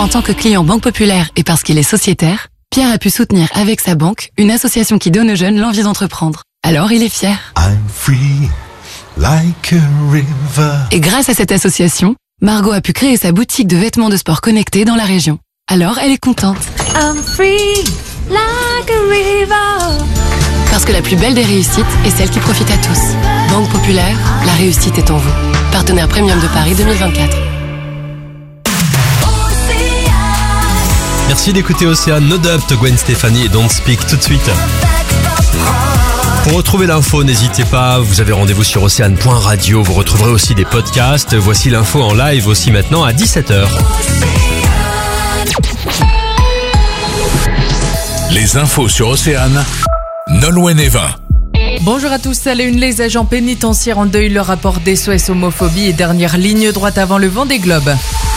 En tant que client Banque Populaire et parce qu'il est sociétaire, Pierre a pu soutenir avec sa banque une association qui donne aux jeunes l'envie d'entreprendre. Alors il est fier. I'm free, like a river. Et grâce à cette association, Margot a pu créer sa boutique de vêtements de sport connectés dans la région. Alors elle est contente. I'm free, like a river. Parce que la plus belle des réussites est celle qui profite à tous. Banque Populaire, la réussite est en vous. Partenaire Premium de Paris 2024. Merci d'écouter Océane, No Doubt, Gwen Stefani et Don't Speak tout de suite. Pour retrouver l'info, n'hésitez pas, vous avez rendez-vous sur océane.radio, vous retrouverez aussi des podcasts. Voici l'info en live aussi maintenant à 17h. Les infos sur Océane, Nolwenn Evin. Bonjour à tous, à la une, les agents pénitentiaires en deuil, le rapport d'SOS homophobie et dernière ligne droite avant le Vendée Globe.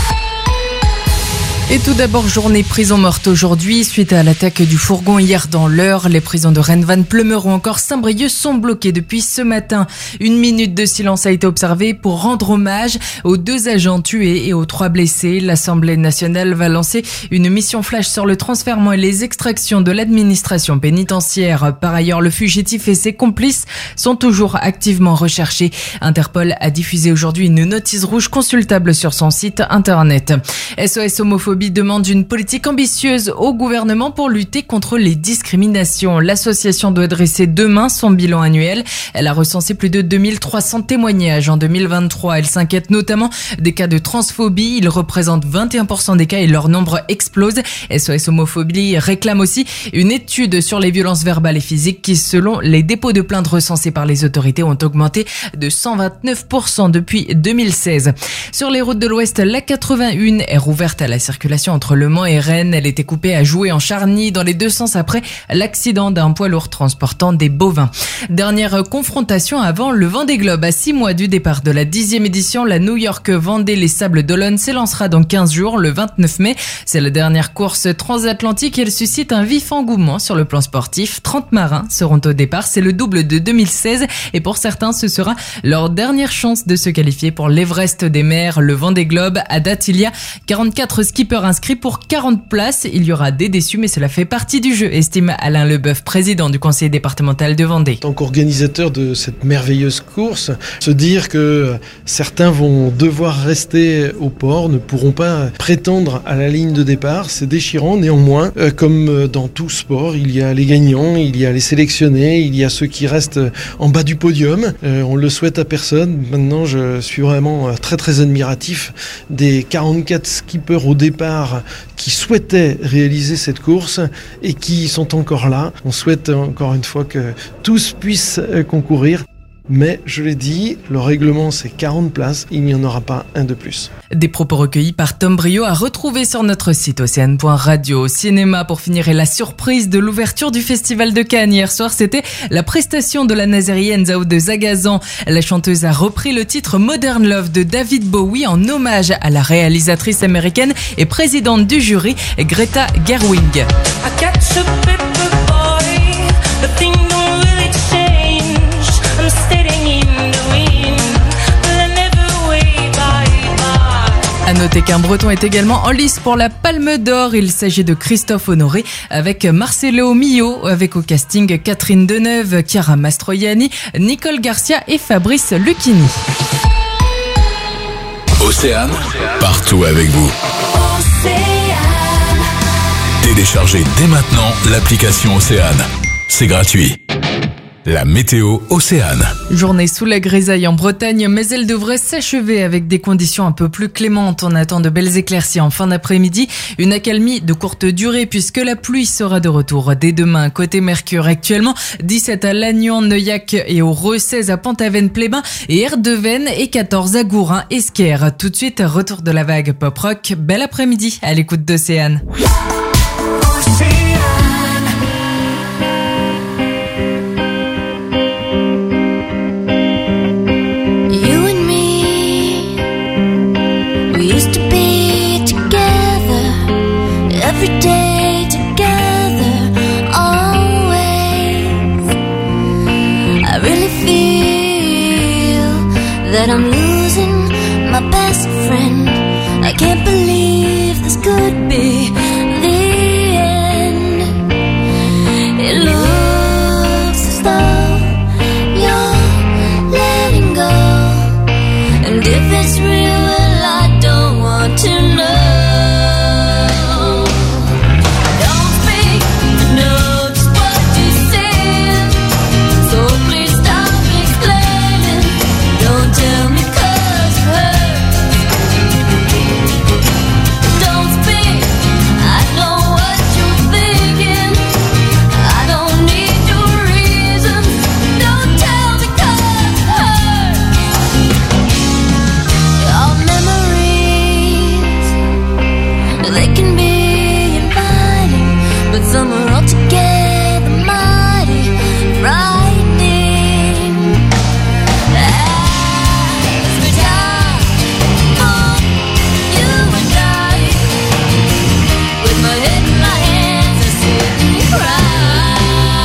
Et tout d'abord, journée prison morte aujourd'hui. Suite à l'attaque du fourgon hier dans l'Eure, les prisons de Rennes, Vannes, Pleumeur ou encore Saint-Brieuc sont bloquées depuis ce matin. 1 minute de silence a été observée pour rendre hommage aux 2 agents tués et aux 3 blessés. L'Assemblée nationale va lancer une mission flash sur le transfèrement et les extractions de l'administration pénitentiaire. Par ailleurs, le fugitif et ses complices sont toujours activement recherchés. Interpol a diffusé aujourd'hui une notice rouge consultable sur son site internet. SOS homophobie demande une politique ambitieuse au gouvernement pour lutter contre les discriminations. L'association doit dresser demain son bilan annuel. Elle a recensé plus de 2300 témoignages en 2023. Elle s'inquiète notamment des cas de transphobie. Ils représentent 21% des cas et leur nombre explose. SOS homophobie réclame aussi une étude sur les violences verbales et physiques qui, selon les dépôts de plaintes recensés par les autorités, ont augmenté de 129% depuis 2016. Sur les routes de l'Ouest, la 81 est rouverte à la circulation entre Le Mans et Rennes. Elle était coupée à Joué en Charny dans les 2 sens après l'accident d'un poids lourd transportant des bovins. Dernière confrontation avant le Vendée Globe. À 6 mois du départ de la 10e édition, la New York Vendée Les Sables d'Olonne s'élancera dans 15 jours, le 29 mai. C'est la dernière course transatlantique et elle suscite un vif engouement sur le plan sportif. 30 marins seront au départ. C'est le double de 2016 et pour certains, ce sera leur dernière chance de se qualifier pour l'Everest des mers. Le Vendée Globe, à date, il y a 44 skippers inscrits pour 40 places. Il y aura des déçus, mais cela fait partie du jeu, estime Alain Leboeuf, président du conseil départemental de Vendée. En tant qu'organisateur de cette merveilleuse course, se dire que certains vont devoir rester au port, ne pourront pas prétendre à la ligne de départ, c'est déchirant. Néanmoins, comme dans tout sport, il y a les gagnants, il y a les sélectionnés, il y a ceux qui restent en bas du podium. On le souhaite à personne. Maintenant, je suis vraiment très très admiratif des 44 skippers au départ qui souhaitaient réaliser cette course et qui sont encore là. On souhaite encore une fois que tous puissent concourir. Mais, je l'ai dit, le règlement c'est 40 places, il n'y en aura pas un de plus. Des propos recueillis par Tom Brio à retrouver sur notre site océane.radio. Cinéma pour finir et la surprise de l'ouverture du Festival de Cannes. Hier soir, c'était la prestation de la nazérienne Zao de Zagazan. La chanteuse a repris le titre Modern Love de David Bowie en hommage à la réalisatrice américaine et présidente du jury, Greta Gerwig. À noter qu'un Breton est également en lice pour la Palme d'Or. Il s'agit de Christophe Honoré avec Marcelo Millau, avec au casting Catherine Deneuve, Chiara Mastroianni, Nicole Garcia et Fabrice Lucchini. Océane, partout avec vous. Téléchargez dès maintenant l'application Océane. C'est gratuit. La météo Océane. Journée sous la grisaille en Bretagne, mais elle devrait s'achever avec des conditions un peu plus clémentes. On attend de belles éclaircies en fin d'après-midi. Une accalmie de courte durée puisque la pluie sera de retour dès demain. Côté Mercure, actuellement 17 à Lannion, Neuillac et au Reux, 16 à Pont-Aven-Plébin et Erdeven et 14 à Gourin, Esquerre. Tout de suite, retour de la vague pop-rock. Bel après-midi à l'écoute d'Océane. Every day together, always. I really feel that I'm losing my best friend. I can't believe this could be the end. It looks as though you're letting go, and if it's real, well, I don't want to know. Don't speak, I know just what you're saying, so please stop explaining. Don't tell me 'cause it hurts. Don't speak, I know what you're thinking. I don't need your reasons. Don't tell me 'cause it hurts. Your memories, they can be inviting, but some are altogether mighty frightening. As we die for you and I, with my head in my hands, I sit and cry.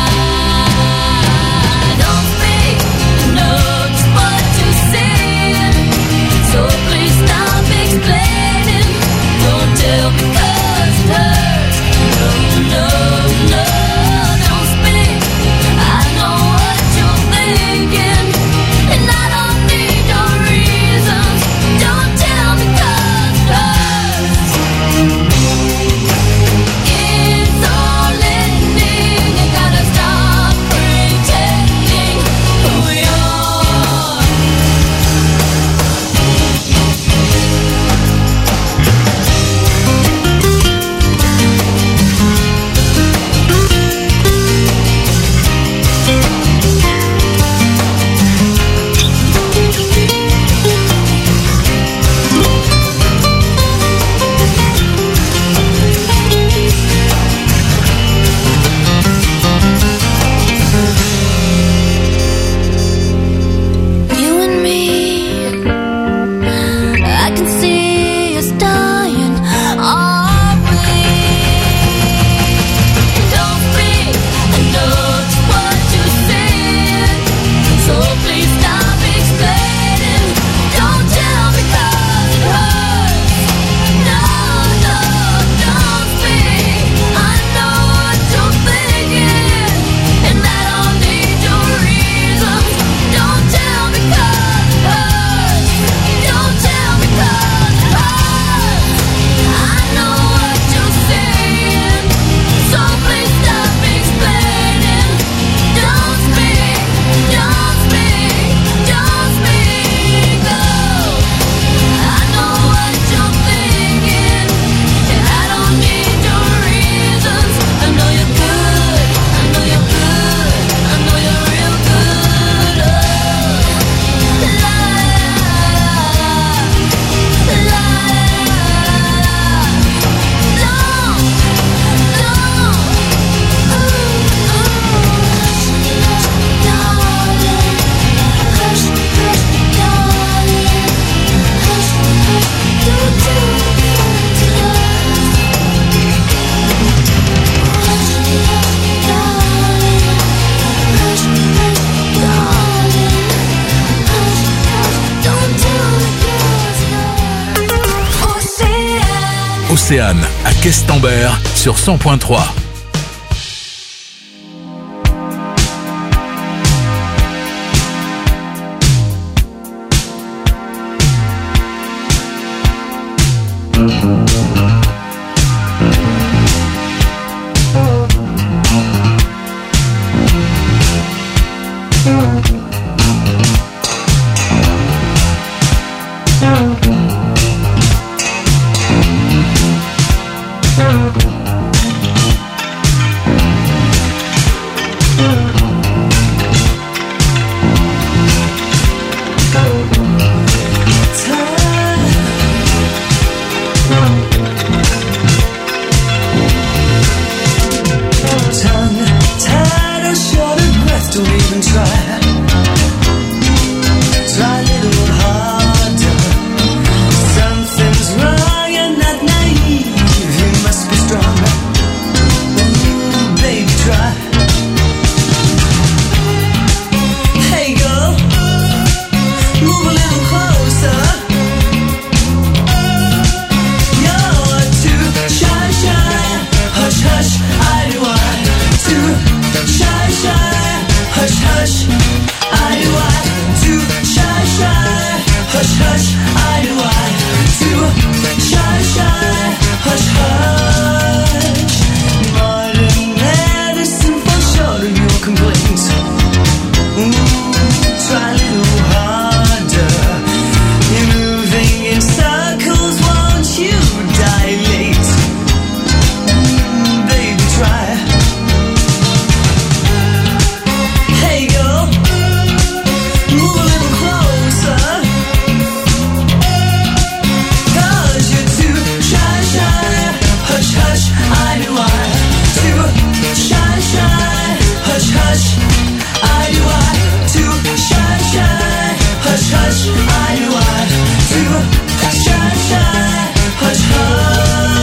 Don't speak, I know just what you're saying, so please stop explaining. Don't tell me 'cause it hurts. No, no, no, don't speak. I know what you're thinking, and I don't need your reasons. Don't tell me 'cause it hurts. It's all ending. You gotta stop pretending who you are. You and me, I can see us dying, aren't we? Don't speak, I know just what you're saying, so please stop explaining. Don't tell me 'cause it hurts. No, no, don't speak. I know what you're thinking, and I don't need your reasons. Don't tell me 'cause it hurts. Don't tell me 'cause it hurts. I know what you're saying, so please stop explaining. Don't speak, don't speak, don't speak. Oh, I know what you're thinking, and I don't need your reasons. I know you're good, I know you're good, I know you're real good. Oh, la la la Océane à Questembert sur 100.3. Try a little harder. hush, eye to eye. To shy, shy, hush, hush. Modern medicine for sure of your complaints. Try a little harder. You're moving in circles, won't you dilate? Baby, try. Hey girl, move a little closer. 'Cause you're too shy, shy, hush, hush, eye to eye. Too shy, shy, hush, hush, eye to eye. Too shy, shy, hush, hush, eye to eye. Too shy, shy, hush, hush.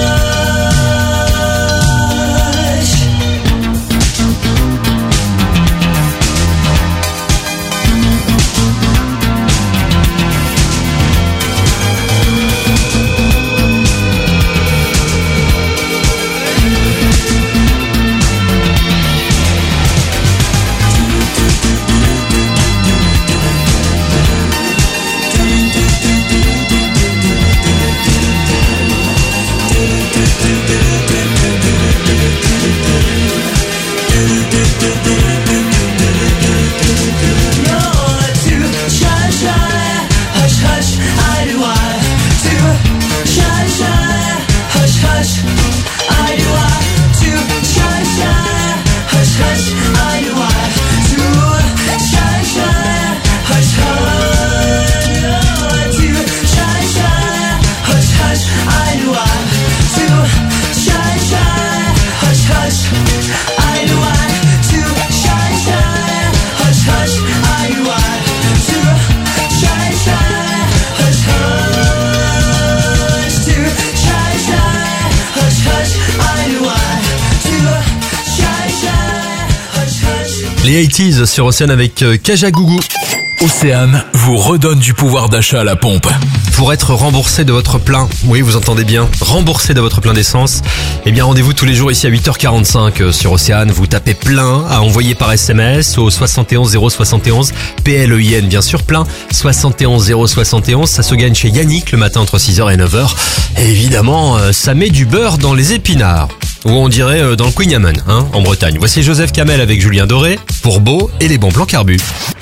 Les 80s sur Océane avec Kajagougou. Océane vous redonne du pouvoir d'achat à la pompe. Pour être remboursé de votre plein, oui vous entendez bien, remboursé de votre plein d'essence, eh bien rendez-vous tous les jours ici à 8h45 sur Océane. Vous tapez plein à envoyer par SMS au 71 071, PLEIN bien sûr, plein 71 071. Ça se gagne chez Yannick le matin entre 6h et 9h. Et évidemment, ça met du beurre dans les épinards. Ou on dirait dans le Queen Yaman, en Bretagne. Voici Joseph Kamel avec Julien Doré pour Beau et les bons plans carbu.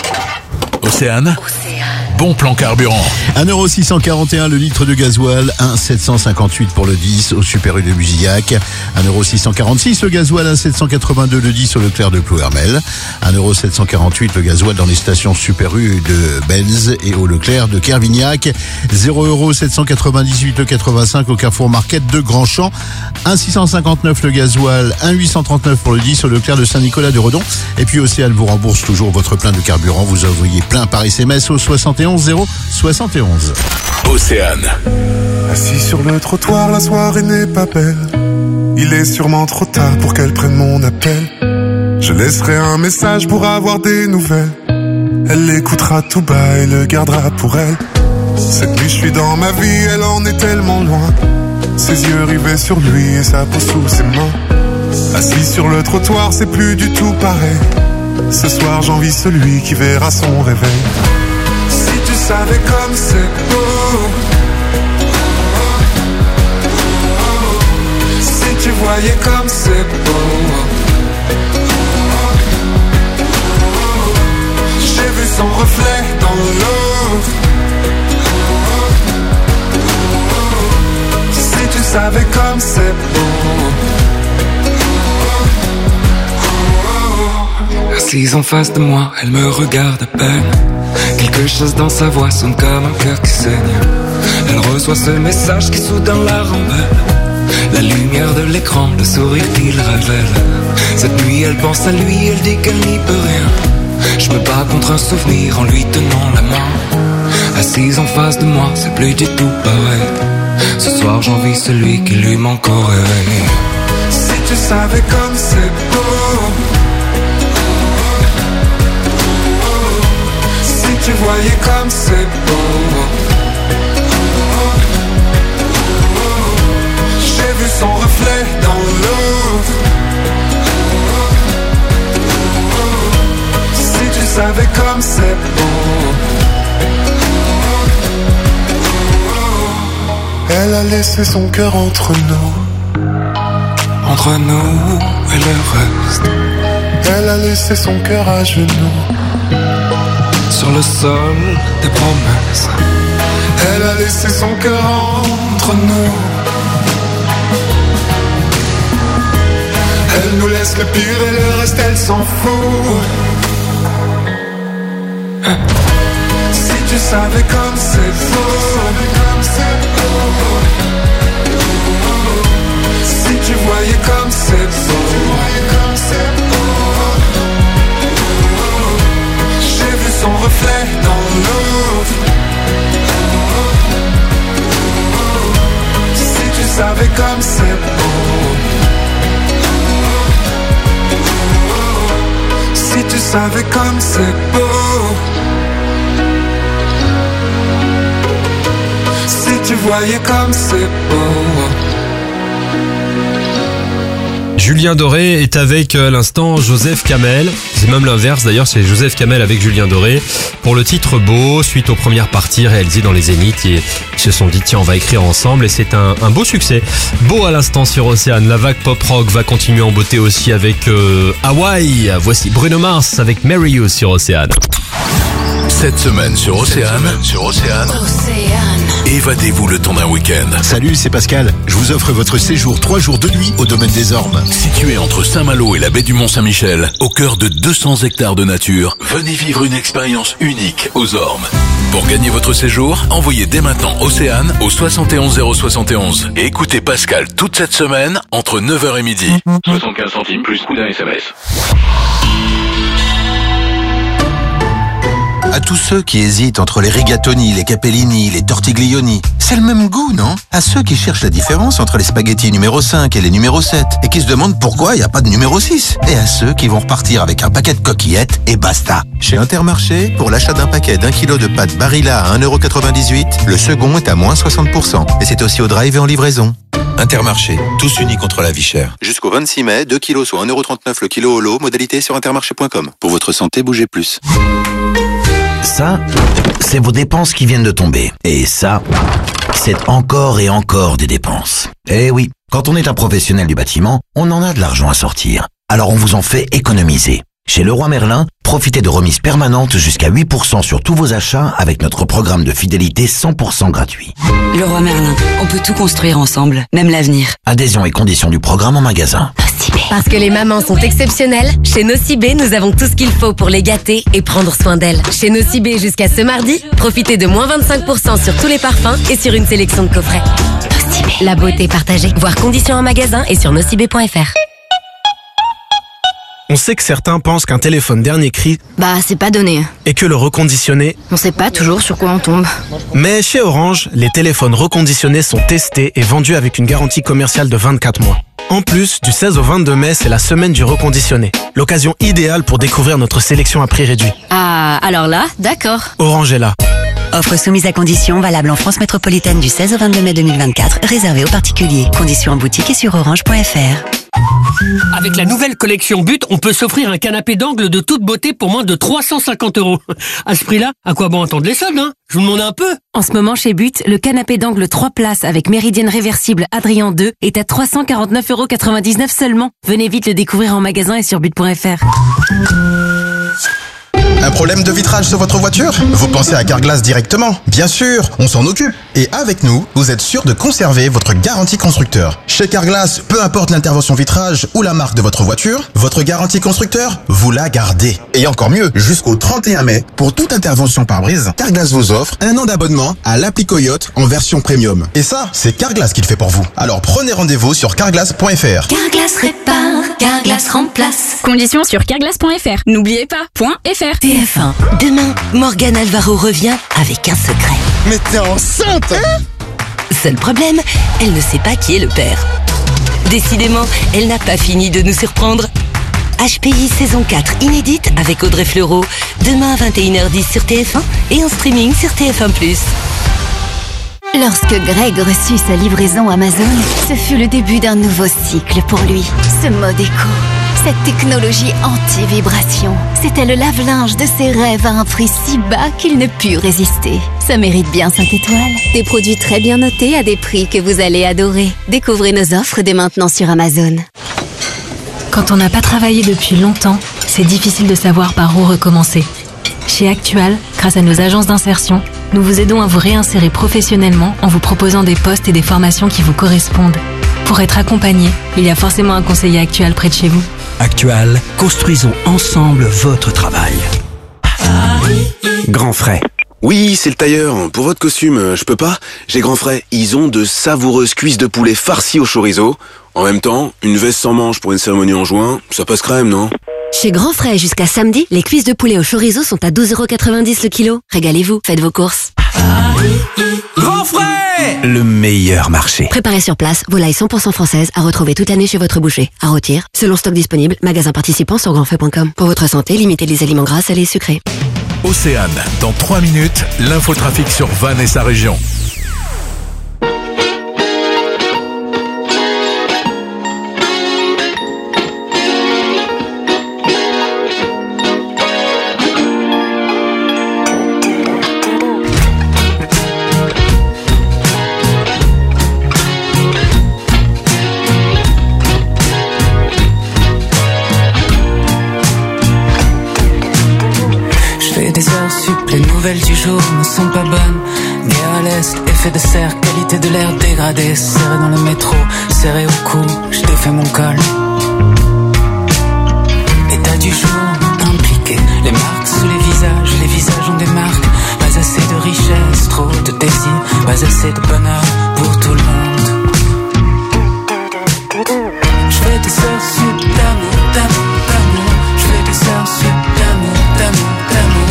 Océane, bon plan carburant. 1,641€ le litre de gasoil, 1,758 pour le 10 au Super U de Busillac, 1,646€ le gasoil, 1,782 le 10 au Leclerc de Plouermel, 1,748€ le gasoil dans les stations Super U de Benz et au Leclerc de Kervignac, 0,798€ le 85 au Carrefour Market de Grandchamp, 1,659€ le gasoil, 1,839€ pour le 10 au Leclerc de Saint-Nicolas de Redon. Et puis Océane vous rembourse toujours votre plein de carburant. Vous envoyez plein par SMS au 71 071. Océane. Assis sur le trottoir, la soirée n'est pas belle. Il est sûrement trop tard pour qu'elle prenne mon appel. Je laisserai un message pour avoir des nouvelles. Elle l'écoutera tout bas et le gardera pour elle. Cette nuit je suis dans ma vie, elle en est tellement loin. Ses yeux rivés sur lui et sa peau sous ses mains. Assis sur le trottoir, c'est plus du tout pareil. Ce soir j'envie celui qui verra son réveil. Si tu savais comme c'est beau, si tu voyais comme c'est beau. J'ai vu son reflet dans l'eau. Si tu savais comme c'est beau. Assise en face de moi, elle me regarde à peine. Quelque chose dans sa voix sonne comme un cœur qui saigne. Elle reçoit ce message qui soudain la rembelle. La lumière de l'écran, le sourire qu'il révèle. Cette nuit elle pense à lui, elle dit qu'elle n'y peut rien. Je me bats contre un souvenir en lui tenant la main. Assise en face de moi, c'est plus du tout pareil. Ce soir j'envie celui qui lui manque au réveil. Si tu savais comme c'est beau. Si tu voyais comme c'est beau. J'ai vu son reflet dans l'eau. Si tu savais comme c'est beau. Elle a laissé son cœur entre nous. Entre nous et le reste. Elle a laissé son cœur à genoux. Sur le sol des promesses. Elle a laissé son cœur entre nous. Elle nous laisse le pire et le reste elle s'en fout. Si tu savais comme c'est beau. Si tu voyais comme c'est beau. J'ai vu son reflet dans l'eau. Si tu savais comme c'est beau. Si tu savais comme c'est beau. Si tu voyais comme c'est beau. Julien Doré est avec à l'instant Joseph Kamel. C'est même l'inverse d'ailleurs, c'est Joseph Kamel avec Julien Doré pour le titre Beau, suite aux premières parties réalisées dans les Zéniths. Et ils se sont dit tiens, on va écrire ensemble et c'est un beau succès. Beau à l'instant sur Océane. La vague pop rock va continuer en beauté aussi avec Hawaii. Voici Bruno Mars avec Marry You sur Océane. Cette semaine sur Océane, évadez-vous le temps d'un week-end. Salut, c'est Pascal. Je vous offre votre séjour 3 jours de nuit au domaine des Ormes. Situé entre Saint-Malo et la baie du Mont-Saint-Michel, au cœur de 200 hectares de nature, venez vivre une expérience unique aux Ormes. Pour gagner votre séjour, envoyez dès maintenant Océane au 71 071 et écoutez Pascal toute cette semaine entre 9h et midi. 75 centimes plus coût d'un SMS. À tous ceux qui hésitent entre les rigatoni, les capellini, les tortiglioni, c'est le même goût, non? À ceux qui cherchent la différence entre les spaghettis numéro 5 et les numéro 7 et qui se demandent pourquoi il n'y a pas de numéro 6. Et à ceux qui vont repartir avec un paquet de coquillettes et basta. Chez Intermarché, pour l'achat d'un paquet d'1 kg de pâtes Barilla à 1,98 €, le second est à moins 60%. Et c'est aussi au drive et en livraison. Intermarché, tous unis contre la vie chère. Jusqu'au 26 mai, 2 kilos soit 1,39 € le kilo au lot, modalité sur intermarché.com. Pour votre santé, bougez plus. Ça, c'est vos dépenses qui viennent de tomber. Et ça, c'est encore et encore des dépenses. Eh oui, quand on est un professionnel du bâtiment, on en a de l'argent à sortir. Alors on vous en fait économiser. Chez Leroy Merlin, profitez de remises permanentes jusqu'à 8% sur tous vos achats avec notre programme de fidélité 100% gratuit. Leroy Merlin, on peut tout construire ensemble, même l'avenir. Adhésion et conditions du programme en magasin. Parce que les mamans sont exceptionnelles, chez Nocibé, nous avons tout ce qu'il faut pour les gâter et prendre soin d'elles. Chez Nocibé, jusqu'à ce mardi, profitez de moins 25% sur tous les parfums et sur une sélection de coffrets. Nocibé. La beauté partagée. Voir conditions en magasin et sur nocibé.fr. On sait que certains pensent qu'un téléphone dernier cri, c'est pas donné. Et que le reconditionné, On sait pas toujours sur quoi on tombe. Mais chez Orange, les téléphones reconditionnés sont testés et vendus avec une garantie commerciale de 24 mois. En plus, du 16 au 22 mai, c'est la semaine du reconditionné. L'occasion idéale pour découvrir notre sélection à prix réduit. Ah, alors là, d'accord. Orange est là. Offre soumise à conditions, valable en France métropolitaine du 16 au 22 mai 2024, réservée aux particuliers. Conditions en boutique et sur orange.fr. Avec la nouvelle collection But, on peut s'offrir un canapé d'angle de toute beauté pour moins de 350 €. À ce prix-là, à quoi bon attendre les soldes, hein? Je vous demande un peu. En ce moment, chez But, le canapé d'angle 3 places avec méridienne réversible Adrien 2 est à 349,99 € seulement. Venez vite le découvrir en magasin et sur but.fr. Un problème de vitrage sur votre voiture? Vous pensez à Carglass directement? Bien sûr, on s'en occupe. Et avec nous, vous êtes sûr de conserver votre garantie constructeur. Chez Carglass, peu importe l'intervention vitrage ou la marque de votre voiture, votre garantie constructeur, vous la gardez. Et encore mieux, jusqu'au 31 mai, pour toute intervention pare-brise, Carglass vous offre 1 an d'abonnement à l'appli Coyote en version premium. Et ça, c'est Carglass qui le fait pour vous. Alors prenez rendez-vous sur carglass.fr. Carglass répare, Carglass remplace. Conditions sur carglass.fr. N'oubliez pas, .fr. TF1. Demain, Morgane Alvaro revient avec un secret. Mais t'es enceinte, hein? Seul problème, elle ne sait pas qui est le père. Décidément, elle n'a pas fini de nous surprendre. HPI saison 4 inédite avec Audrey Fleurot. Demain à 21h10 sur TF1 et en streaming sur TF1+. Lorsque Greg reçut sa livraison Amazon, ce fut le début d'un nouveau cycle pour lui. Ce mode éco, Cette technologie anti-vibration, c'était le lave-linge de ses rêves à un prix si bas qu'il ne put résister. Ça mérite bien 5 étoiles. Des produits très bien notés à des prix que vous allez adorer. Découvrez nos offres dès maintenant sur Amazon. Quand on n'a pas travaillé depuis longtemps, c'est difficile de savoir par où recommencer. Chez Actual, grâce à nos agences d'insertion, nous vous aidons à vous réinsérer professionnellement en vous proposant des postes et des formations qui vous correspondent. Pour être accompagné, il y a forcément un conseiller Actual près de chez vous. Actual, construisons ensemble votre travail. Grand Frais. Oui, c'est le tailleur. Pour votre costume, je peux pas. J'ai Grand Frais. Ils ont de savoureuses cuisses de poulet farcies au chorizo. En même temps, une veste sans manches pour une cérémonie en juin, ça passe crème, non? Chez Grand Frais, jusqu'à samedi, les cuisses de poulet au chorizo sont à 12,90 € le kilo. Régalez-vous, faites vos courses. Grand Frais, le meilleur marché. Préparez sur place, volaille 100% française à retrouver toute l'année chez votre boucher. À rôtir, selon stock disponible, magasin participant sur grandfrais.com. Pour votre santé, limitez les aliments gras, salés et sucrés. Océane, dans 3 minutes, l'infotrafic sur Vannes et sa région. Les nouvelles du jour ne sont pas bonnes. Guerre à l'est, effet de serre, qualité de l'air dégradée. Serré dans le métro, serré au cou, je défais mon col. État du jour, impliqué. Les marques sous les visages ont des marques. Pas assez de richesse, trop de désir. Pas assez de bonheur pour tout le monde. Je fais des heures sup d'amour, d'amour, d'amour. Je fais des heures sup d'amour, d'amour, d'amour.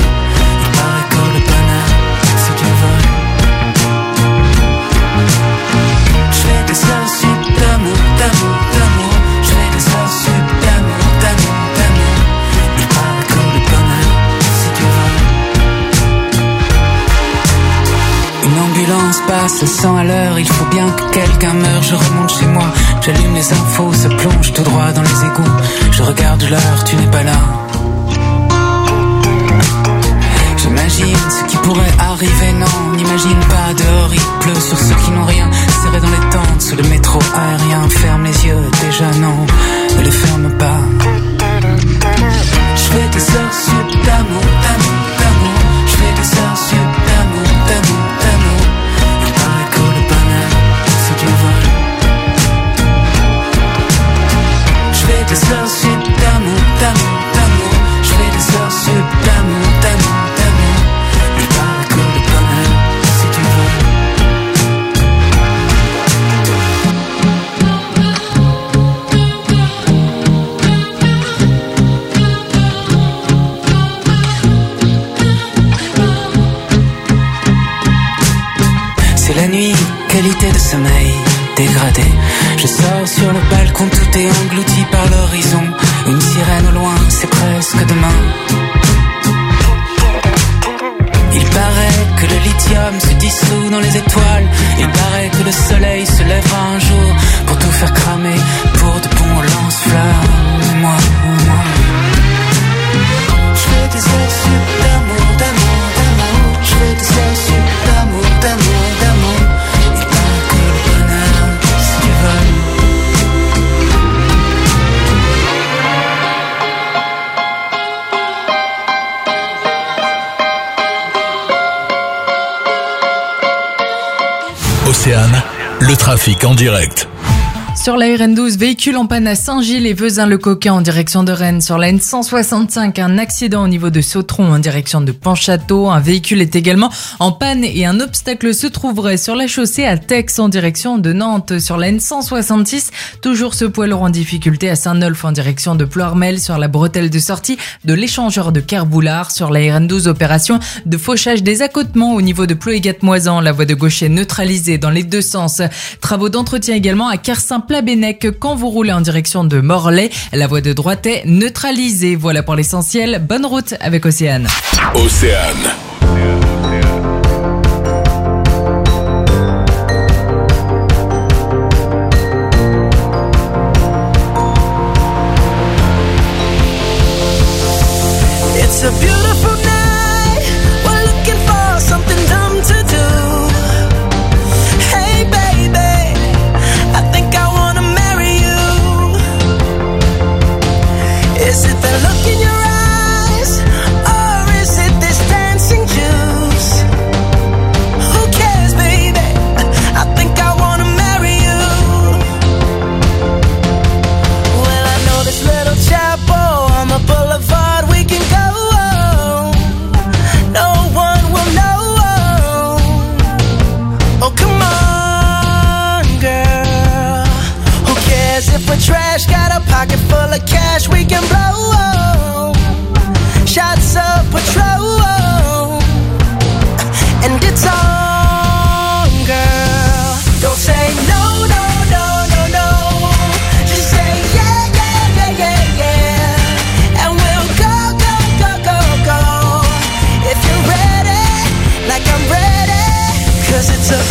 Passe 100 à l'heure, il faut bien que quelqu'un meure. Je remonte chez moi, j'allume les infos, se plonge tout droit dans les égouts. Je regarde l'heure, tu n'es pas là. J'imagine ce qui pourrait arriver, non, n'imagine pas. Dehors il pleut sur ceux qui n'ont rien. Serré dans les tentes, sous le métro aérien. Ferme les yeux, déjà non, ne les ferme pas. Je fais des heures sup d'amour, d'amour, d'amour. Je fais des heures sup d'amour, d'amour, d'amour. Je fais des heures sup d'amour, d'amour, d'amour. Je fais des heures sup d'amour, d'amour, d'amour. Je parle que le bonheur, si tu C'est la nuit, qualité de sommeil dégradé. Je sors sur le balcon, tout est englouti par l'horizon. Une sirène au loin, c'est presque demain. Il paraît que le lithium se dissout dans les étoiles. Il paraît que le soleil se lèvera un jour pour tout faire cramer, pour de bons lance-flammes. Moi. Je fais des heures sup d'amour, d'amour, d'amour. Je fais des heures sup d'amour, d'amour, d'amour. Il paraît que le bonheur, si tu veux. Océane, le trafic en direct. Sur la RN12, véhicule en panne à Saint-Gilles et Vezin-le-Coquin en direction de Rennes. Sur la N165, un accident au niveau de Sautron en direction de Panchâteau. Un véhicule est également en panne et un obstacle se trouverait sur la chaussée à Tex en direction de Nantes. Sur la N166, toujours ce poids lourd en difficulté à Saint-Nolf en direction de Ploërmel sur la bretelle de sortie de l'échangeur de Kerboulard. Sur la RN12, opération de fauchage des accotements au niveau de Ploégat-Moisan. La voie de gauche est neutralisée dans les deux sens. Travaux d'entretien également à Kersaint-Plabennec quand vous roulez en direction de Morlaix. La voie de droite est neutralisée. Voilà pour l'essentiel. Bonne route avec Océane. Océane.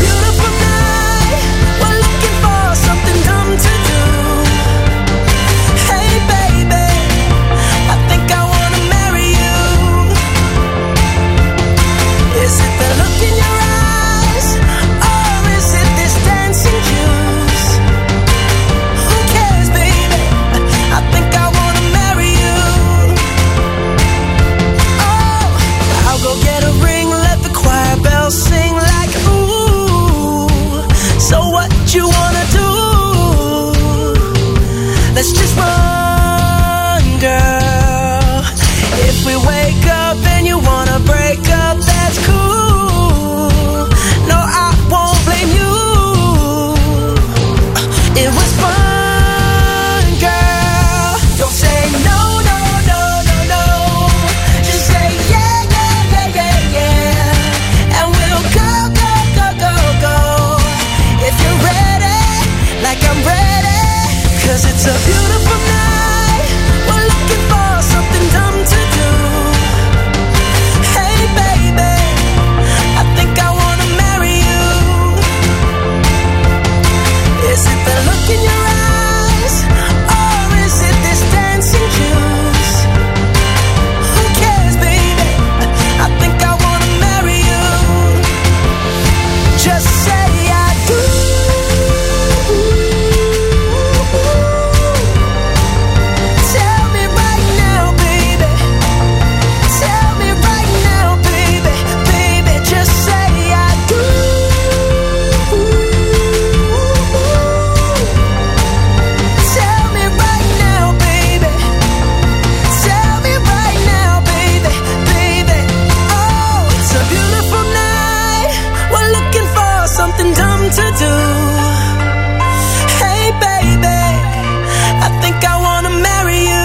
beautiful night. We're looking for something dumb to do. Hey baby, I think I wanna marry you. Is it the look in your eyes, or is it this dancing juice? Who cares, baby? I think I wanna marry you. Oh, I'll go get a ring, let the choir bells sing like ooh. So what you wanna do? Let's just run, girl. If we wake up and you wanna break up, that's cool. No, I won't blame you. It was fun, girl. Don't say no, no, no, no, no. Just say yeah, yeah, yeah, yeah, yeah. And we'll go, go, go, go, go. If you're ready, like I'm ready. 'Cause it's a beautiful night. We're looking for something dumb to do. Hey baby, I think I wanna marry you. Is it the look in your eyes, or is it this dancing juice? Who cares, baby? I think I wanna marry you. Just say I do. Tell me right now, baby. Tell me right now, baby. Baby, just say I do. Tell me right now, baby. Tell me right now, baby. Baby, oh, it's a beautiful night. We're looking for something dumb to do. Hey baby, I think I wanna marry you.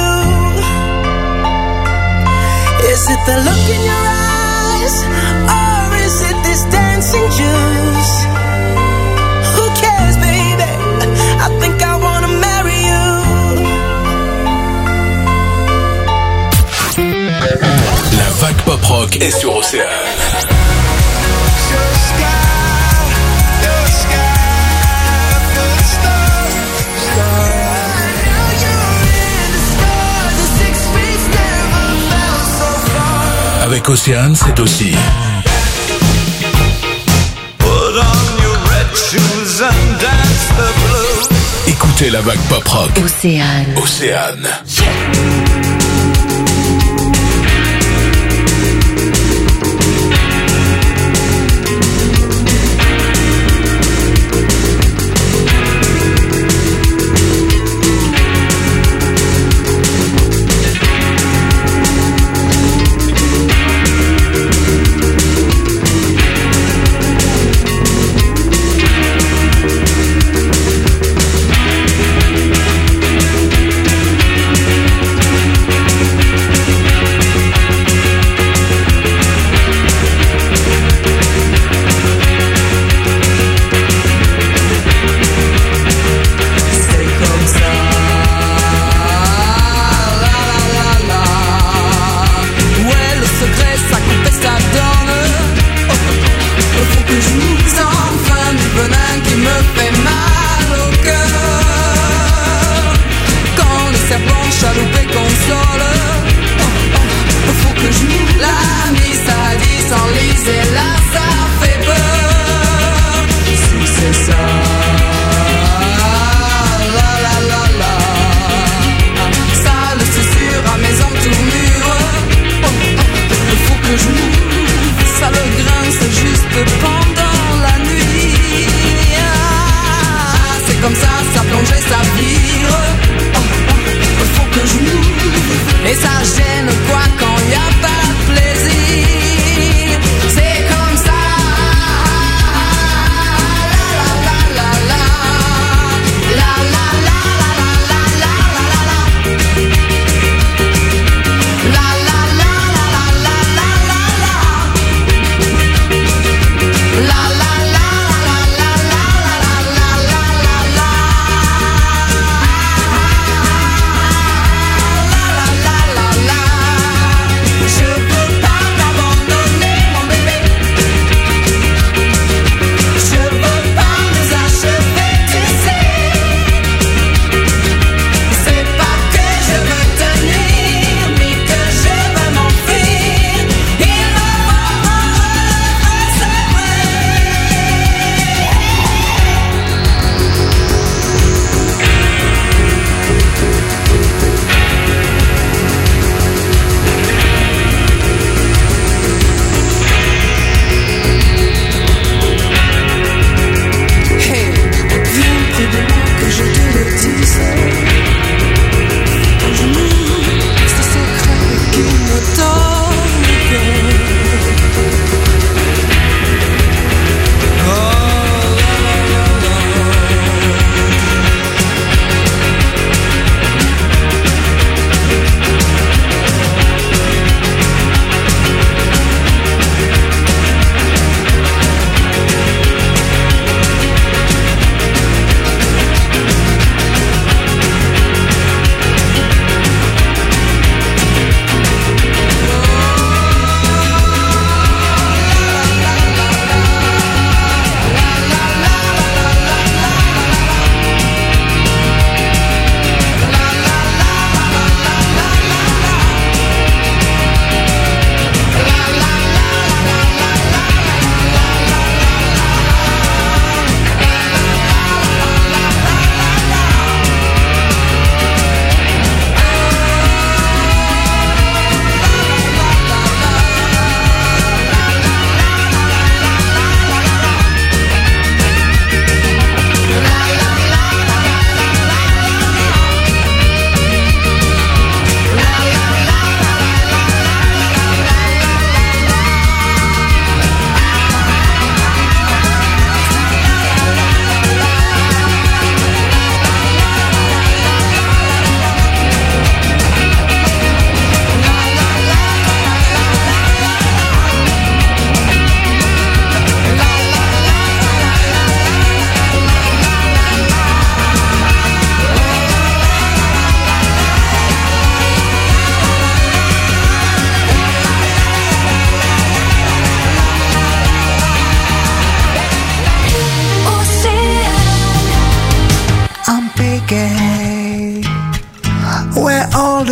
Is it the look in your eyes, or is it this dancing juice? Who cares, baby? I think I wanna marry you. La vague pop rock est sur Océane. Avec Océane, c'est aussi écoutez la vague pop rock. Océane. Océane.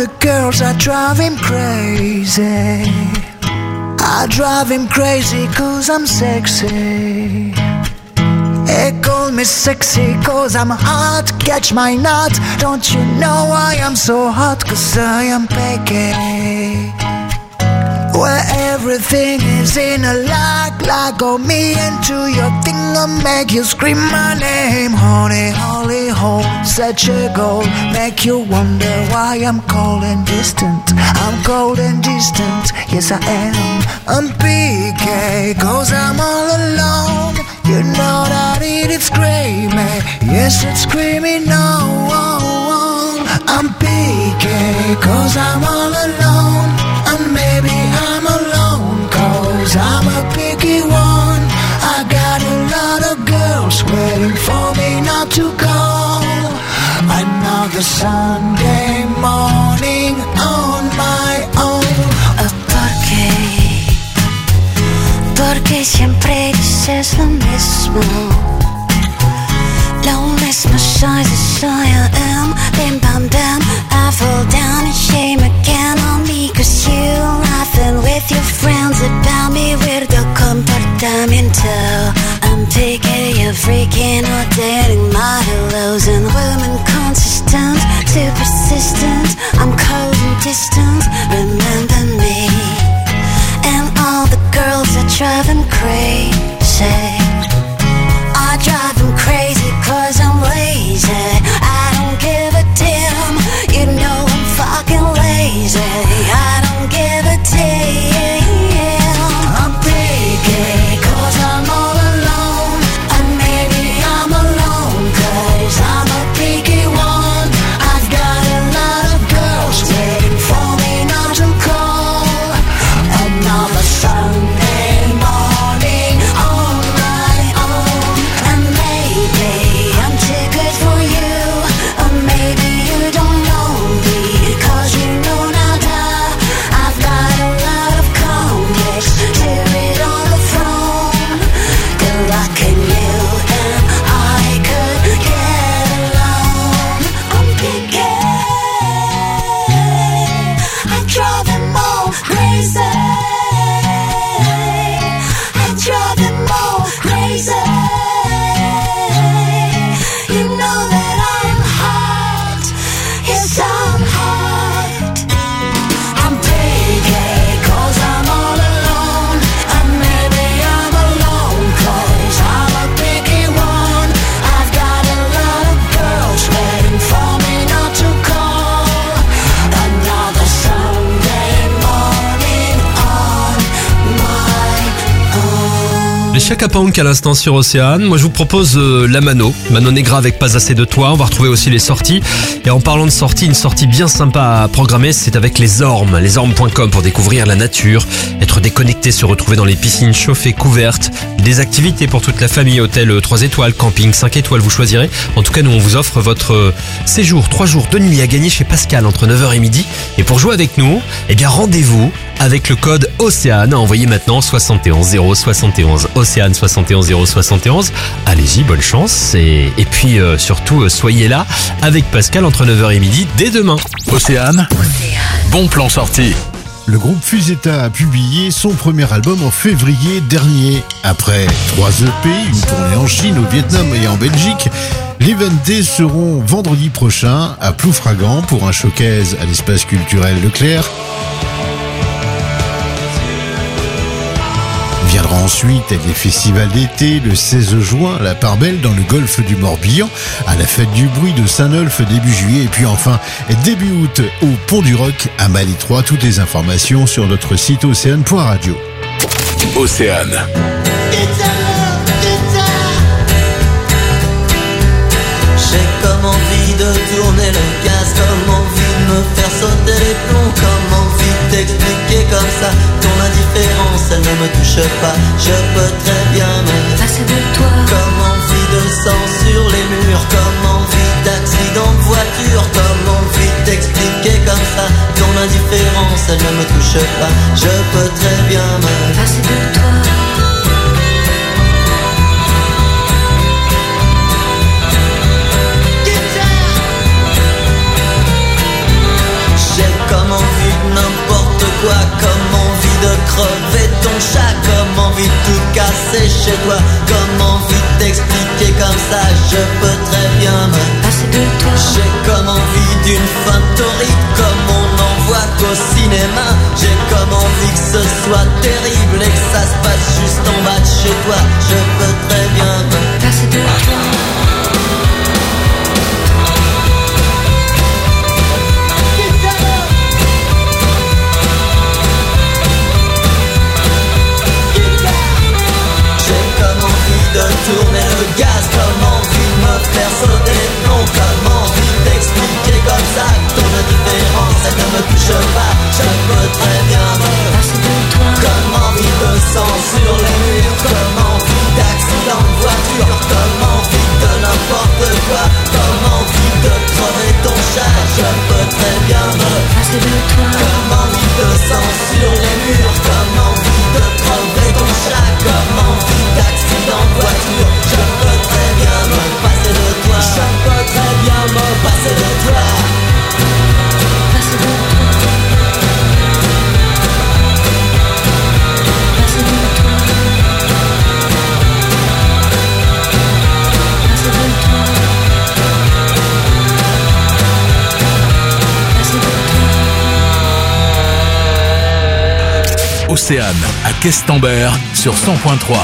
the girls that drive him crazy. I drive him crazy 'cause I'm sexy. They call me sexy 'cause I'm hot. Catch my nut. Don't you know I am so hot? 'Cause I am picky. Where everything is in a like go me into your thing and make you scream my name. Honey, holy hole, such a goal. Make you wonder why I'm cold and distant. I'm cold and distant, yes I am. I'm PK, 'cause I'm all alone. You know that it's screaming, yes it's screaming no. I'm PK, 'cause I'm all alone. And maybe I'm alone 'cause I'm a picky one. I got a lot of girls waiting for me not to go. Another Sunday morning on my own. Porque siempre dices lo mismo. Lo mismo soy, I am. Bim bam bam, I fall down and shame again on me. 'Cause you laughing with your friends about me. Weirdo comportamiento. I'm picky, you're freaking or dating my hellos. And women consistent, too persistent. I'm cold and distant, remember me. And all the girls that drive him crazy. I drive him crazy 'cause I'm lazy. I don't give a damn, you know I'm fucking lazy. I don't give a damn. I'm picky 'cause I'm all alone. And maybe I'm alone 'cause I'm a picky one. I've got a lot of girls waiting for me not to call. Another Sunday morning on my own. And maybe I'm too good for you, or maybe you don't know me 'cause you know nada. I've got a lot of complex, hear it on the phone. They're rocking you and I could get along. I'm picky, I drive them all crazy. I drive them all crazy. You know that I'm hot. Yes, I'm hot. I'm picky 'cause I'm all alone. And maybe I'm alone 'cause I'm a picky one. I've got a lot of girls waiting for me not to call. Another Sunday morning on my own. Les Chaka Ponk à l'instant sur Océane. Moi je vous propose la Mano Negra avec Pas assez de toi. On va retrouver aussi les sorties. Et en parlant de sorties, une sortie bien sympa à programmer, c'est avec les Ormes. Lesormes.com pour découvrir la nature, être déconnecté, se retrouver dans les piscines chauffées, couvertes, des activités pour toute la famille, hôtel 3 étoiles, camping 5 étoiles, vous choisirez. En tout cas nous on vous offre votre séjour 3 jours 2 nuits à gagner chez Pascal entre 9h et midi. Et pour jouer avec nous, eh bien rendez-vous avec le code Océane. Envoyez maintenant 71 071. Océane 71 071. Allez-y, bonne chance. Et puis surtout, soyez là avec Pascal entre 9h et midi dès demain. Océane, bon plan sorti. Le groupe Fusetta a publié son premier album en février dernier. Après 3 EP, une tournée en Chine, au Vietnam et en Belgique, les 20 seront vendredi prochain à Ploufragan pour un showcase à l'espace culturel Leclerc. Viendra ensuite les festivals d'été le 16 juin à la Part Belle dans le golfe du Morbihan, à la fête du bruit de Saint-Nolf début juillet et puis enfin début août au Pont du Roc à Malétroit. Toutes les informations sur notre site océane.radio. Océane. J'ai comme envie de tourner le gaz, comme envie de me faire sauter les plombs, comme envie de t'expliquer comme ça ton indifférence, elle ne me touche pas. Je peux très bien me passer de toi. Comme envie de sang sur les murs, comme envie d'accident de voiture, comme envie de t'expliquer comme ça ton indifférence, elle ne me touche pas. Je peux très bien me passer de toi. J'ai je peux très bien me passer de toi. J'ai comme envie d'une femme torride, comme on n'en voit qu'au cinéma. J'ai comme envie que ce soit terrible et que ça se passe juste en bas de chez toi. Je peux très bien me passer de toi. De tourner le gaz, comme envie de me faire sauter les plombs, comme envie d'expliquer comme ça que ton indifférence elle ne me touche pas. Je peux très bien me passer de toi. Comme envie de sang sur les murs, comme envie d'accident de voiture, comme envie de n'importe quoi, comme envie de crever ton chat. Je peux très bien me passer de toi. Comme envie de sang sur les murs, comme envie de crever ton chat, comme envie d'accident de voiture. Je peux très bien me passer de toi. Je peux très bien me passer de toi. Passer de toi. Passer de toi. Passer de toi. Passer de toi. Océane à Questembert sur 100.3.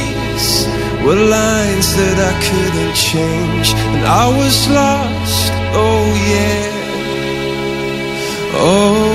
were lines that I couldn't change, and I was lost oh yeah, oh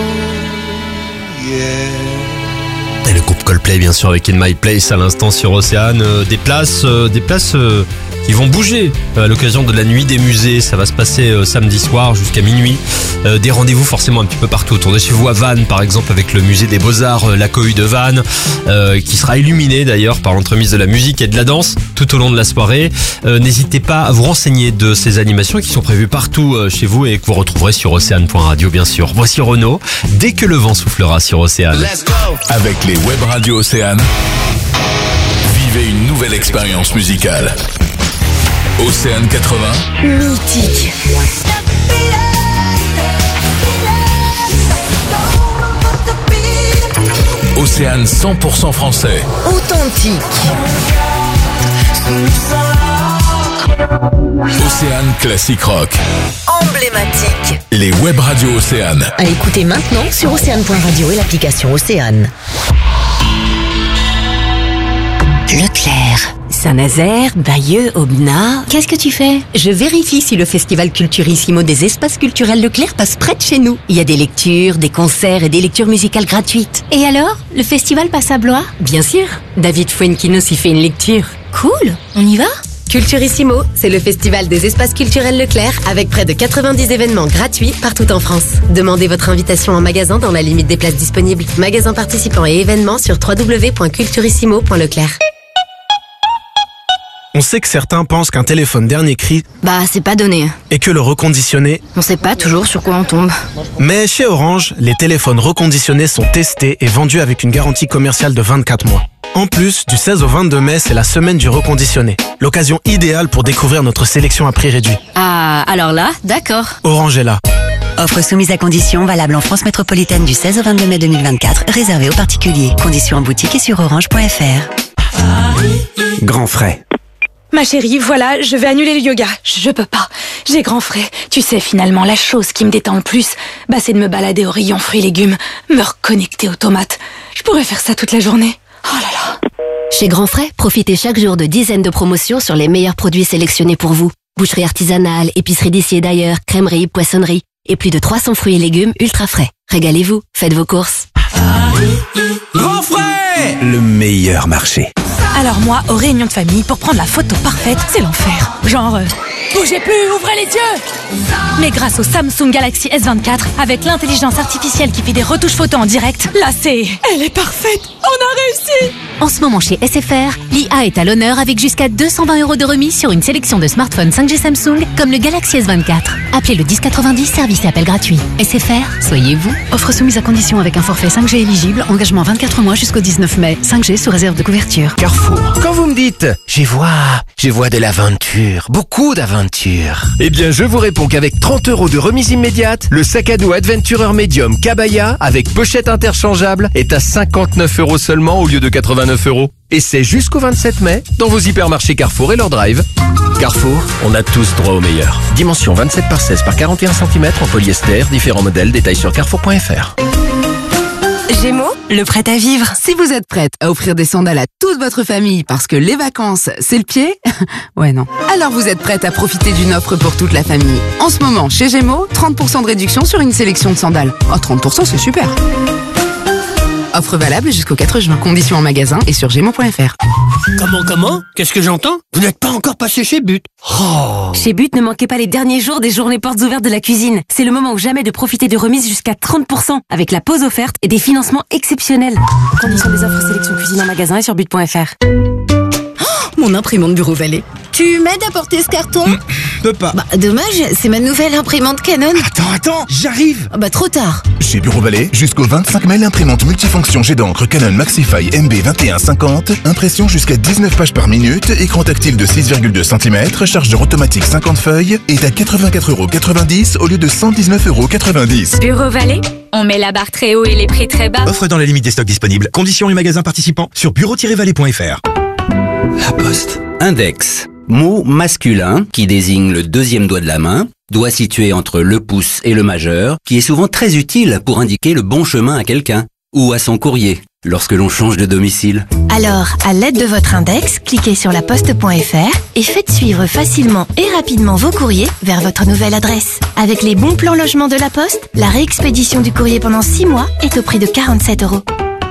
yeah. Et le groupe Coldplay, bien sûr, avec In My Place à l'instant sur Océane. Des places qui vont bouger à l'occasion de la nuit des musées. Ça va se passer samedi soir jusqu'à minuit. Des rendez-vous forcément un petit peu partout autour de chez vous, à Vannes par exemple, avec le musée des Beaux-Arts, la Cohue de Vannes, qui sera illuminé d'ailleurs par l'entremise de la musique et de la danse tout au long de la soirée. N'hésitez pas à vous renseigner de ces animations qui sont prévues partout chez vous et que vous retrouverez sur océane.radio bien sûr. Voici Renaud, dès que le vent soufflera sur Océane. Avec les web radios Océane, vivez une nouvelle expérience musicale. Océane 80. Mythique. Océane 100% français. Authentique. Océane classique rock. Emblématique. Les web radios Océane. À écouter maintenant sur océane.radio et l'application Océane. Leclerc, Saint-Nazaire, Bayeux, Aubenas. Qu'est-ce que tu fais? Je vérifie si le festival Culturissimo des espaces culturels Leclerc passe près de chez nous. Il y a des lectures, des concerts et des lectures musicales gratuites. Et alors? Le festival passe à Blois? Bien sûr. David Fuenquinos y fait une lecture. Cool. On y va? Culturissimo, c'est le festival des espaces culturels Leclerc avec près de 90 événements gratuits partout en France. Demandez votre invitation en magasin dans la limite des places disponibles. Magasins participants et événements sur www.culturissimo.leclerc. On sait que certains pensent qu'un téléphone dernier cri, c'est pas donné. et que le reconditionné. On sait pas toujours sur quoi on tombe. Mais chez Orange, les téléphones reconditionnés sont testés et vendus avec une garantie commerciale de 24 mois. En plus, du 16 au 22 mai, c'est la semaine du reconditionné. L'occasion idéale pour découvrir notre sélection à prix réduit. Ah, alors là, d'accord. Orange est là. Offre soumise à condition, valable en France métropolitaine du 16 au 22 mai 2024, réservée aux particuliers. Conditions en boutique et sur orange.fr. Grand frais. Ma chérie, voilà, je vais annuler le yoga. Je peux pas. J'ai grand frais. Tu sais, finalement, la chose qui me détend le plus, c'est de me balader au rayon fruits et légumes, me reconnecter aux tomates. Je pourrais faire ça toute la journée. Oh là là. Chez Grand Frais, profitez chaque jour de dizaines de promotions sur les meilleurs produits sélectionnés pour vous. Boucherie artisanale, épicerie d'ici et d'ailleurs, crèmerie, poissonnerie et plus de 300 fruits et légumes ultra frais. Régalez-vous, faites vos courses. Grand frais. Le meilleur marché. Alors moi, aux réunions de famille, pour prendre la photo parfaite, c'est l'enfer. Genre, bougez plus, ouvrez les yeux. Mais grâce au Samsung Galaxy S24, avec l'intelligence artificielle qui fait des retouches photos en direct, là elle est parfaite. On a réussi. En ce moment chez SFR, l'IA est à l'honneur avec jusqu'à 220 € de remise sur une sélection de smartphones 5G Samsung comme le Galaxy S24. Appelez le 1090, service et appel gratuit. SFR, soyez vous. Offre soumise à condition avec un forfait 5G éligible, engagement 24 mois jusqu'au 19 mai. 5G sous réserve de couverture. Carrefour. Quand vous me dites, j'y vois de l'aventure, beaucoup d'aventure. Eh bien, je vous réponds qu'avec 30 € de remise immédiate, le sac à dos Adventurer Medium Kabaya avec pochette interchangeable est à 59 € seulement au lieu de 89 €. Et c'est jusqu'au 27 mai dans vos hypermarchés Carrefour et leur drive. Carrefour, on a tous droit au meilleur. Dimension 27 par 16 par 41 cm en polyester, différents modèles, détails sur carrefour.fr. Gémeaux, le prêt à vivre. Si vous êtes prête à offrir des sandales à toute votre famille parce que les vacances, c'est le pied, ouais non. Alors vous êtes prête à profiter d'une offre pour toute la famille. En ce moment, chez Gémeaux, 30% de réduction sur une sélection de sandales. Oh, 30%, c'est super. Offre valable jusqu'au 4 juin. Conditions en magasin et sur gémeaux.fr. Comment? Qu'est-ce que j'entends? Vous n'êtes pas encore passé chez But. Oh. Chez But, ne manquez pas les derniers jours des journées portes ouvertes de la cuisine. C'est le moment ou jamais de profiter de remises jusqu'à 30% avec la pause offerte et des financements exceptionnels. Conditions des offres sélection cuisine en magasin et sur but.fr. Mon imprimante Bureau Vallée. Tu m'aides à porter ce carton? Peux pas. Dommage, c'est ma nouvelle imprimante Canon. Attends, j'arrive. Trop tard. Chez Bureau Vallée, jusqu'au 25 mai, l'imprimante multifonction jet d'encre Canon Maxify MB2150, impression jusqu'à 19 pages par minute, écran tactile de 6,2 cm, chargeur automatique 50 feuilles, est à 84,90 € au lieu de 119,90 €. Bureau Vallée, on met la barre très haut et les prix très bas. Offre dans la limite des stocks disponibles. Conditions et magasins participants sur bureau-vallée.fr. La Poste. Index. Mot masculin qui désigne le deuxième doigt de la main, doigt situé entre le pouce et le majeur, qui est souvent très utile pour indiquer le bon chemin à quelqu'un ou à son courrier. lorsque l'on change de domicile? Alors, à l'aide de votre index, cliquez sur laposte.fr et faites suivre facilement et rapidement vos courriers vers votre nouvelle adresse. Avec les bons plans logement de la Poste, la réexpédition du courrier pendant 6 mois est au prix de 47 €.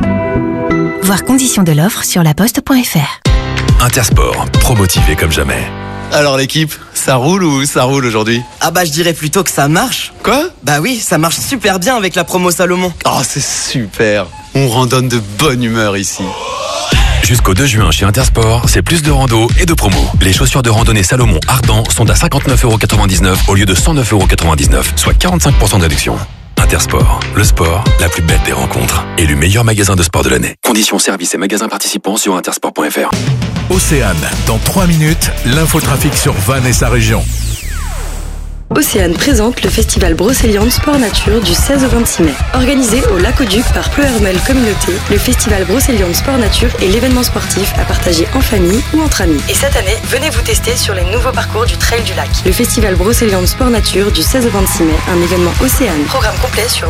Voir conditions de l'offre sur laposte.fr. Intersport, promotivé comme jamais. Alors l'équipe, ça roule ou ça roule aujourd'hui? Ah bah je dirais plutôt que ça marche. Quoi? Bah oui, ça marche super bien avec la promo Salomon. Oh c'est super, on randonne de bonne humeur ici. Jusqu'au 2 juin chez Intersport, c'est plus de rando et de promo. Les chaussures de randonnée Salomon Ardent sont à 59,99 € au lieu de 109,99 €, soit 45% de réduction. Intersport, le sport, la plus belle des rencontres. Élu meilleur magasin de sport de l'année. Conditions, services et magasins participants sur intersport.fr. Océane, dans 3 minutes, l'infotrafic sur Vannes et sa région. Océane présente le festival Brocéliande Sport Nature du 16 au 26 mai. Organisé au Lac-au-Duc par Pleuhermel Communauté, le festival Brocéliande Sport Nature est l'événement sportif à partager en famille ou entre amis. Et cette année, venez vous tester sur les nouveaux parcours du Trail du Lac. Le festival Brocéliande Sport Nature du 16 au 26 mai, un événement Océane. Programme complet sur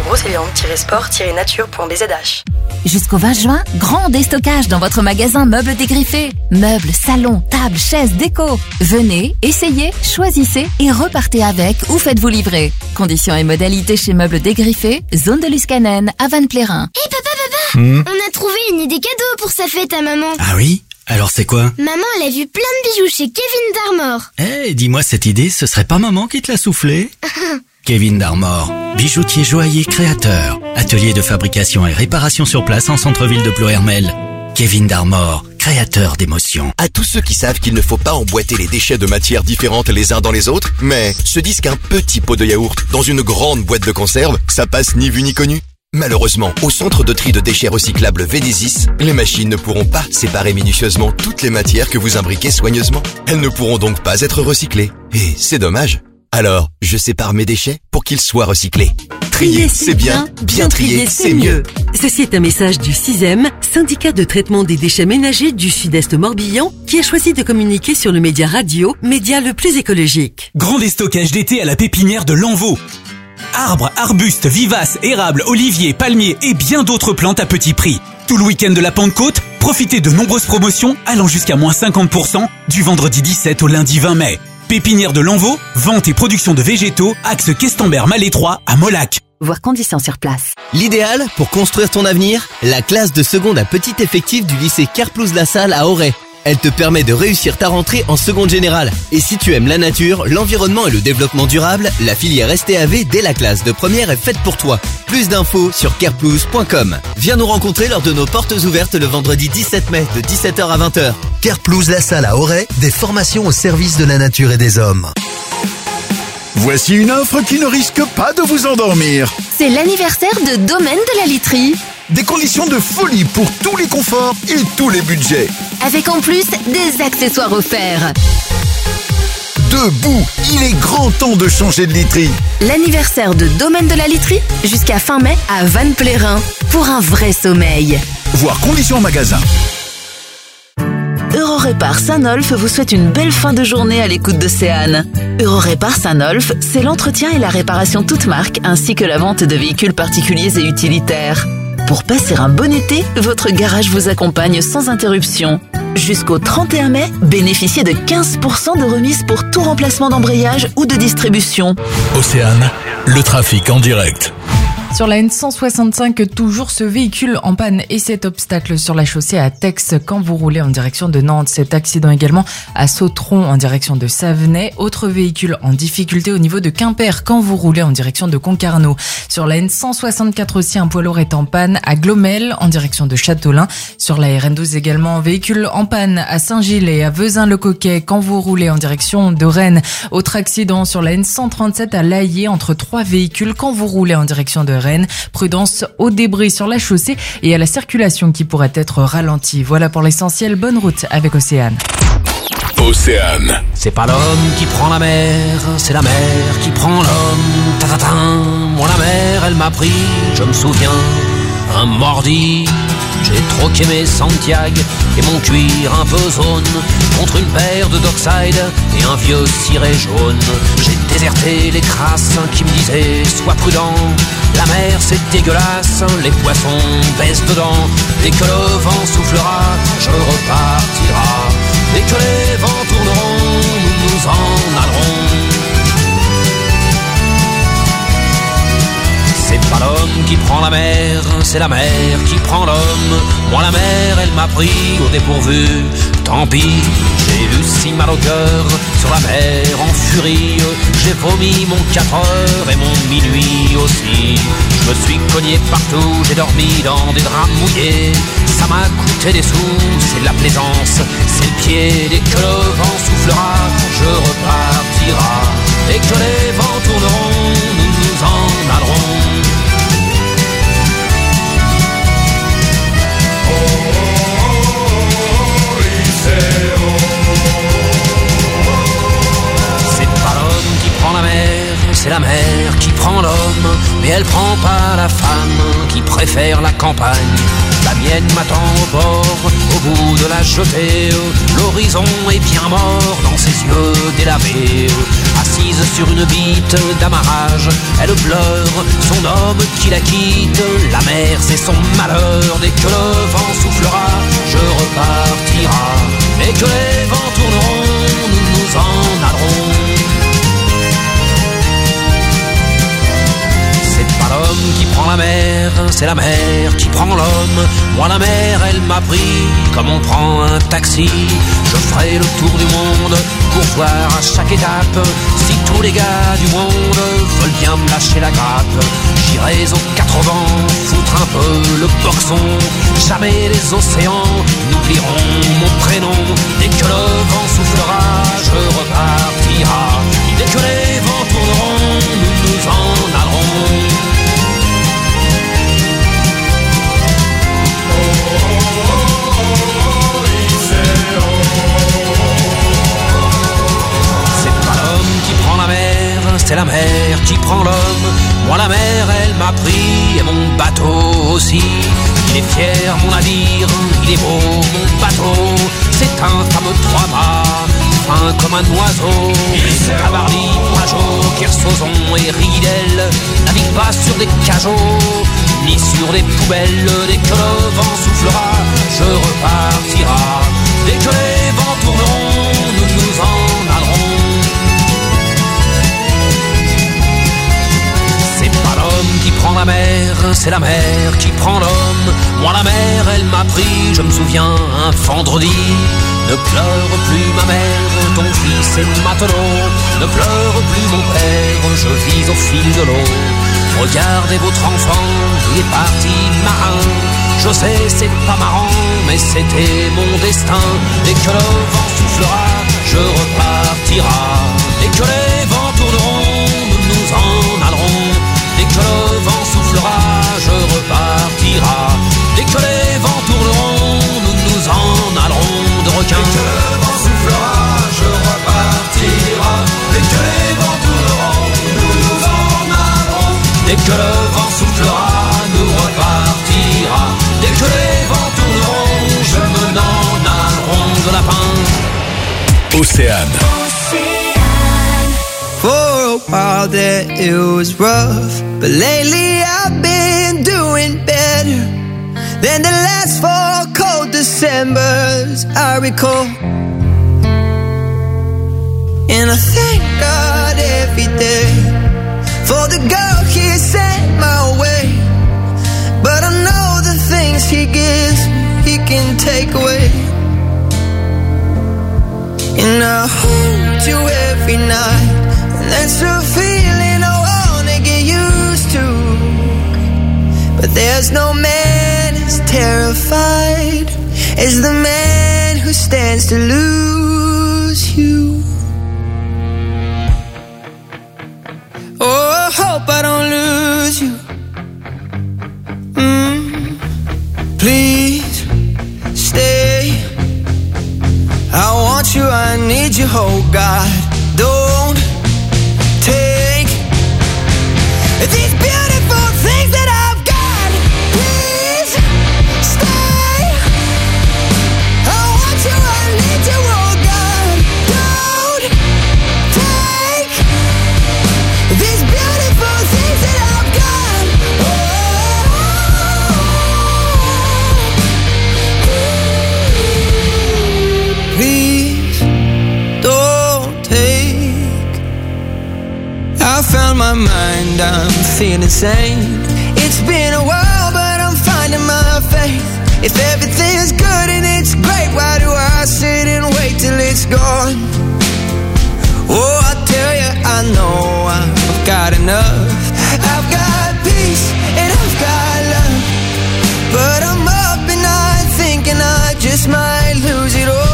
brocéliande-sport-nature.bzh. Jusqu'au 20 juin, grand déstockage dans votre magasin Meubles Dégriffés. Meubles, salons, tables, chaises, déco. Venez, essayez, choisissez et repartez avec ou faites-vous livrer. Conditions et modalités chez Meubles Dégriffés, zone de Luscanen à Vannes-Plérin. Hé papa, on a trouvé une idée cadeau pour sa fête à maman. Ah oui? Alors c'est quoi? Maman, elle a vu plein de bijoux chez Kevin Darmor. Eh, dis-moi cette idée, ce serait pas maman qui te l'a soufflé? Kevin Darmor, bijoutier joaillier créateur, atelier de fabrication et réparation sur place en centre-ville de Pleuhermel. Kevin Darmor, créateur d'émotions. À tous ceux qui savent qu'il ne faut pas emboîter les déchets de matières différentes les uns dans les autres, mais se disent qu'un petit pot de yaourt dans une grande boîte de conserve, ça passe ni vu ni connu. Malheureusement, au centre de tri de déchets recyclables VDESIS, les machines ne pourront pas séparer minutieusement toutes les matières que vous imbriquez soigneusement. Elles ne pourront donc pas être recyclées. Et c'est dommage. Alors, je sépare mes déchets pour qu'ils soient recyclés. Trier, c'est bien. Bien trier, c'est mieux. Ceci est un message du 6e, syndicat de traitement des déchets ménagers du Sud-Est Morbihan, qui a choisi de communiquer sur le média radio, média le plus écologique. Grand déstockage d'été à la pépinière de Lanvaux. Arbres, arbustes, vivaces, érables, oliviers, palmiers et bien d'autres plantes à petit prix. Tout le week-end de la Pentecôte, profitez de nombreuses promotions allant jusqu'à moins 50% du vendredi 17 au lundi 20 mai. Pépinière de Lanvaux, vente et production de végétaux, axe Questembert-Malétroit à Molac. Voir conditions sur place. L'idéal pour construire ton avenir, la classe de seconde à petit effectif du lycée Carplouse-la-Salle à Auray. Elle te permet de réussir ta rentrée en seconde générale. Et si tu aimes la nature, l'environnement et le développement durable, la filière STAV dès la classe de première est faite pour toi. Plus d'infos sur carplouse.com. Viens nous rencontrer lors de nos portes ouvertes le vendredi 17 mai de 17h à 20h. Carplouse-la-Salle à Auray, des formations au service de la nature et des hommes. Voici une offre qui ne risque pas de vous endormir. C'est l'anniversaire de Domaine de la Literie. Des conditions de folie pour tous les conforts et tous les budgets. Avec en plus des accessoires offerts. Debout, il est grand temps de changer de literie. L'anniversaire de Domaine de la Literie jusqu'à fin mai à Vannes-Plérin pour un vrai sommeil. Voir conditions en magasin. Eurorépar Saint-Nolf vous souhaite une belle fin de journée à l'écoute d'Océane. Eurorépar Saint-Nolf, c'est l'entretien et la réparation toute marque ainsi que la vente de véhicules particuliers et utilitaires. Pour passer un bon été, votre garage vous accompagne sans interruption. Jusqu'au 31 mai, bénéficiez de 15% de remise pour tout remplacement d'embrayage ou de distribution. Océane, le trafic en direct. Sur la N165, toujours ce véhicule en panne et cet obstacle sur la chaussée à Tex quand vous roulez en direction de Nantes. Cet accident également à Sautron en direction de Savenay. Autre véhicule en difficulté au niveau de Quimper quand vous roulez en direction de Concarneau. Sur la N164 aussi, un poids lourd est en panne à Glomel en direction de Châteaulin. Sur la RN12 également, véhicule en panne à Saint-Gilles et à Vezin-le-Coquet quand vous roulez en direction de Rennes. Autre accident sur la N137 à Laillé entre 3 véhicules quand vous roulez en direction de Rennes. Prudence aux débris sur la chaussée et à la circulation qui pourrait être ralentie. Voilà pour l'essentiel. Bonne route avec Océane. Océane. C'est pas l'homme qui prend la mer, c'est la mer qui prend l'homme. Ta-ta-ta. Moi la mer, elle m'a pris, je me souviens, un mordi. J'ai troqué mes Santiago et mon cuir un peu zone contre une paire de Dockside et un vieux ciré jaune. J'ai déserté les crasses qui me disaient sois prudent, la mer c'est dégueulasse, les poissons baissent dedans. Dès que le vent soufflera, je repartira. Dès que les vents tourneront, nous nous en allerons. C'est pas l'homme qui prend la mer, c'est la mer qui prend l'homme. Moi la mer, elle m'a pris au dépourvu. Tant pis, j'ai eu si mal au cœur sur la mer en furie. J'ai vomi mon 4 heures et mon minuit aussi. Je me suis cogné partout, j'ai dormi dans des draps mouillés. Ça m'a coûté des sous, c'est de la plaisance, c'est le pied. Dès que le vent soufflera, je repartira. Dès que les vents tourneront, nous nous en allerons. La mer, c'est la mer qui prend l'homme, mais elle prend pas la femme qui préfère la campagne. La mienne m'attend au bord, au bout de la jetée. L'horizon est bien mort dans ses yeux délavés. Assise sur une bite d'amarrage, elle pleure son homme qui la quitte. La mer c'est son malheur, dès que le vent soufflera, je repartira. Dès que les vents tourneront, nous nous en allerons. L'homme qui prend la mer, c'est la mer qui prend l'homme. Moi la mer, elle m'a pris comme on prend un taxi. Je ferai le tour du monde pour voir à chaque étape si tous les gars du monde veulent bien me lâcher la grappe. J'irai aux 4 vents foutre un peu le boxon. Jamais les océans n'oublieront mon prénom. Dès que le vent soufflera, je repartira. Dès que les vents tourneront, nous nous en allerons. C'est la mer qui prend l'homme. Moi la mer elle m'a pris et mon bateau aussi. Il est fier mon navire, il est beau mon bateau. C'est un fameux 3-mâts, fin comme un oiseau. Tabarly, Pajot, Kersozon et Ridel navigue pas sur des cajots ni sur des poubelles. Dès que le vent soufflera, je repartira. Dès que les vents tourneront, nous nous en allerons. Qui prend la mer, c'est la mer qui prend l'homme. Moi la mer, elle m'a pris, je me souviens, un vendredi. Ne pleure plus ma mère, ton fils est matelot. Ne pleure plus mon père, je vis au fil de l'eau. Regardez votre enfant, il est parti marin. Je sais, c'est pas marrant, mais c'était mon destin. Dès que le vent soufflera, je repartira. Dès que les vents tourneront, nous nous en allerons. Dès que le vent soufflera, je repartira. Dès que les vents tourneront, nous nous en allerons de requins. Dès que le vent soufflera, je repartira. Dès que les vents tourneront, nous nous en allerons. Dès que le vent soufflera, nous repartira. Dès que les vents tourneront, je me n'en allerons de lapin. Océane. For a while there it was rough, but lately I've been doing better than the last 4 cold Decembers I recall. And I thank God every day for the girl He sent my way. But I know the things He gives He can take away. And I hold you every night. That's a feeling I wanna get used to. But there's no man as terrified as the man who stands to lose you. Oh, I hope I don't lose you. Please stay. I want you, I need you, oh God. Don't take these beautiful things that I've got. Please stay. and I'm feeling sane. It's been a while, but I'm finding my faith. If everything's good and it's great, why do I sit and wait till it's gone? Oh, I tell you, I know I've got enough. I've got peace and I've got love, but I'm up at night thinking I just might lose it all.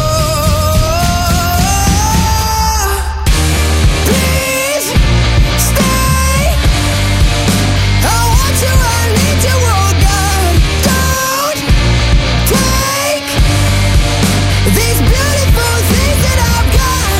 Please stay. I want you, I need you, oh God. Don't take these beautiful things that I've got.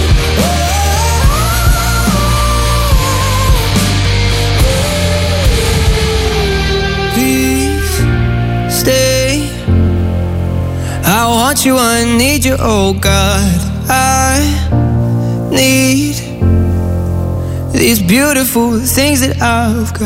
Please stay. I want you, I need you, oh God. I need these beautiful things that I've got.